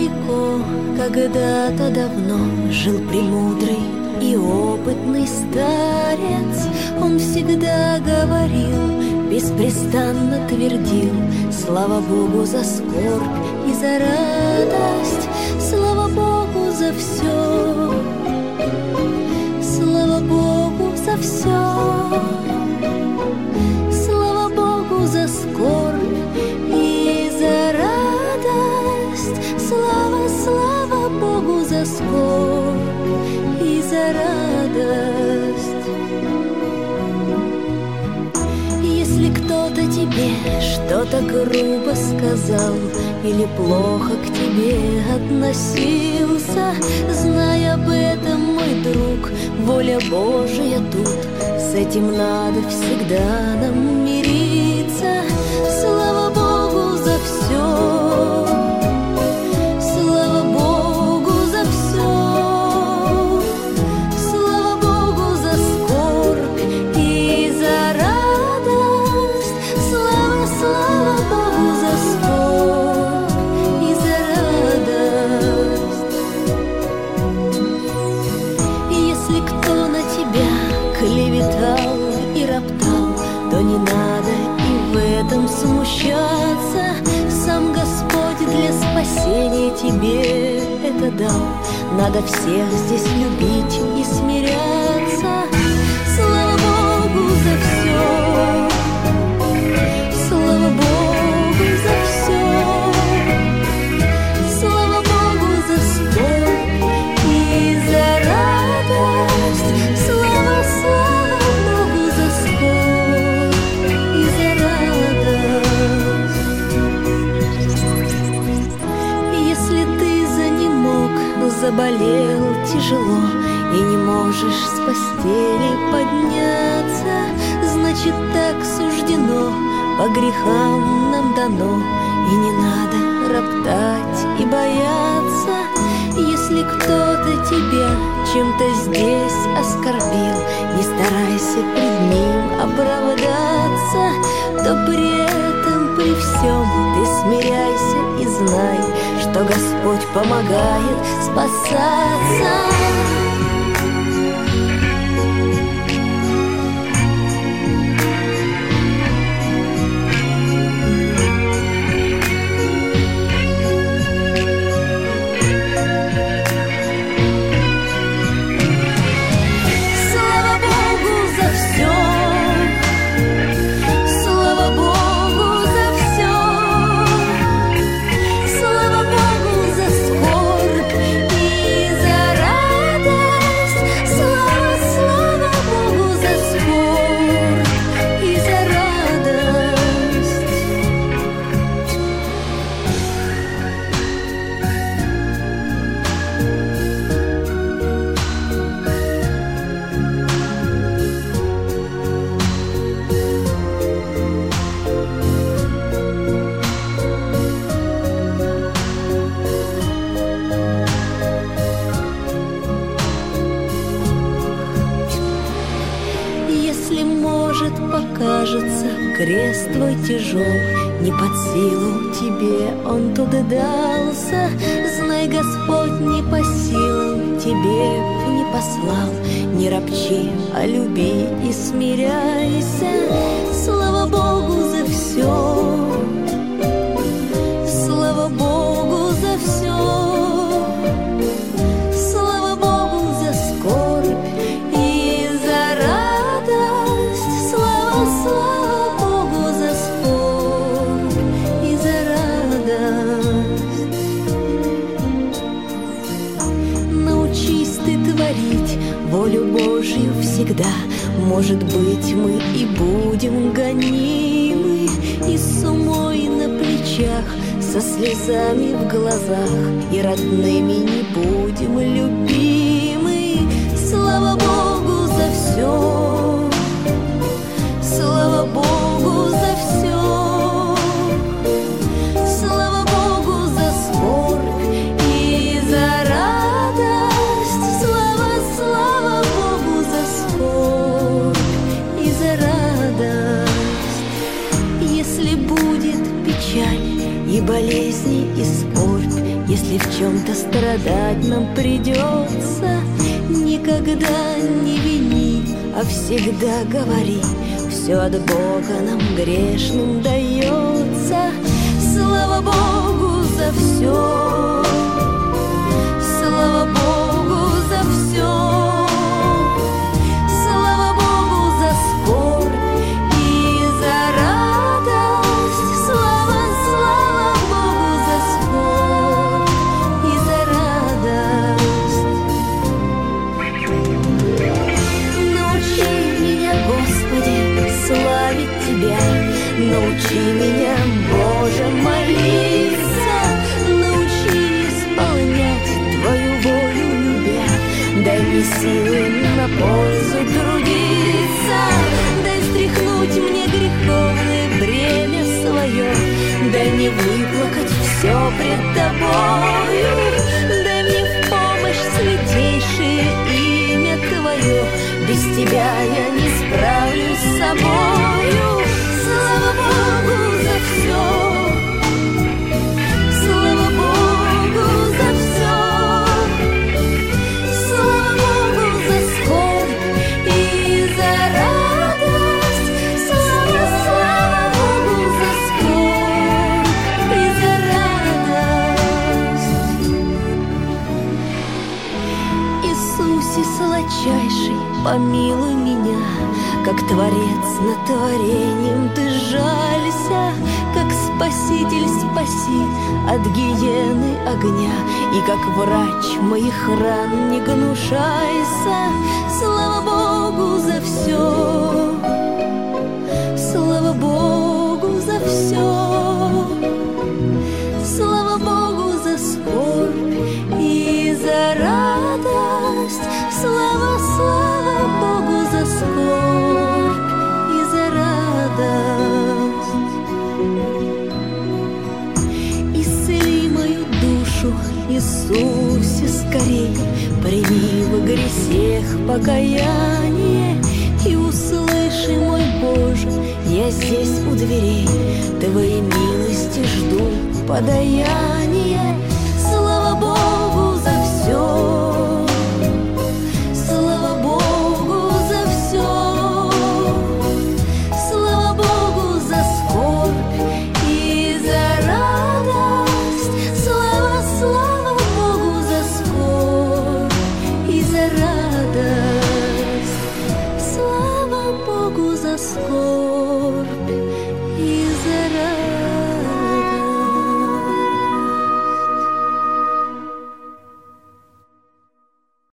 далеко, когда-то давно жил премудрый и опытный старец. Он всегда говорил, беспрестанно твердил: слава Богу за скорбь и за радость, слава Богу за все, слава Богу за все, слава Богу за скорбь и за радость, слава, слава Богу за скорбь и за радость. Если кто-то тебе что-то грубо сказал или плохо к тебе относился, знай об этом, мой друг, воля Божия тут. С этим надо всегда нам мириться. Слава Богу за все, слава Богу за все, слава Богу за скорбь и за радость, слава, слава Богу за скорбь и за радость. Если кто на тебя клеветал и роптал, то не надо и в этом смущаться. Сам Господь для спасения тебе это дал. Надо всех здесь любить и смиряться. Слава Богу за все, слава Богу за все, слава Богу за скорбь и за радость, слава, слава Богу за скорбь и за радость. Если ты занемог, заболел тяжело и не можешь с постели подняться, значит, так суждено, по грехам нам дано, и не надо роптать и бояться. Если кто-то тебя чем-то здесь оскорбил, не старайся пред ним оправдаться, то при этом, при всем ты смиряйся и знай, что Господь помогает спасаться. Покажется крест твой тяжел, не под силу тебе он туда дался. Знай, Господь не по силам тебе не послал. Не ропчи, а люби и смиряйся. Слава Богу за все, слава Богу за все, слава Богу за скорбь и за радость, слава Богу за скорбь и за радость. Научись ты творить волю Божью всегда. Может быть, мы и будем гонимы, и с умой на плечах, со слезами в глазах, и родными не будем любимы. Слава Богу за все, слава Богу за все, слава Богу за скорбь и за радость, слава Богу за скорбь и за радость. Если будет печаль и болезни, и скорбь, если в чем как-то страдать нам придется. Никогда не вини, а всегда говори, все от Бога нам грешным дается. Слава Богу за все, слава Богу за все, слава Богу за скорбь и за радость. Слава, слава Богу за скорбь и за радость. Научи меня, Господи, славить Тебя, научи меня, Боже, молиться, научи исполнять Твою волю любя. Дай мне силы на пользу трудиться, дай стряхнуть мне греховное бремя свое, дай мне выплакать все пред Тобою, дай мне в помощь святейшее имя Твое. Без Тебя я не справлюсь с собою. Слава Богу за все, слава Богу за все, слава Богу за скорбь и за радость. Слава, слава Богу за скорбь и за радость. Иисусе сладчайший, помилуй меня, как Творец над творением Ты жалься, как Спаситель спаси от гиены огня, и как врач моих ран не гнушайся. Слава Богу за все, слава Богу за все, слава Богу за скорбь и за радость. Слава, слава Богу за скорбь и за радость. Исцели мою душу, Иисусе, скорей, прими во грехах покаяние и услыши, мой Боже, я здесь у дверей, Твоей милости жду подаяние.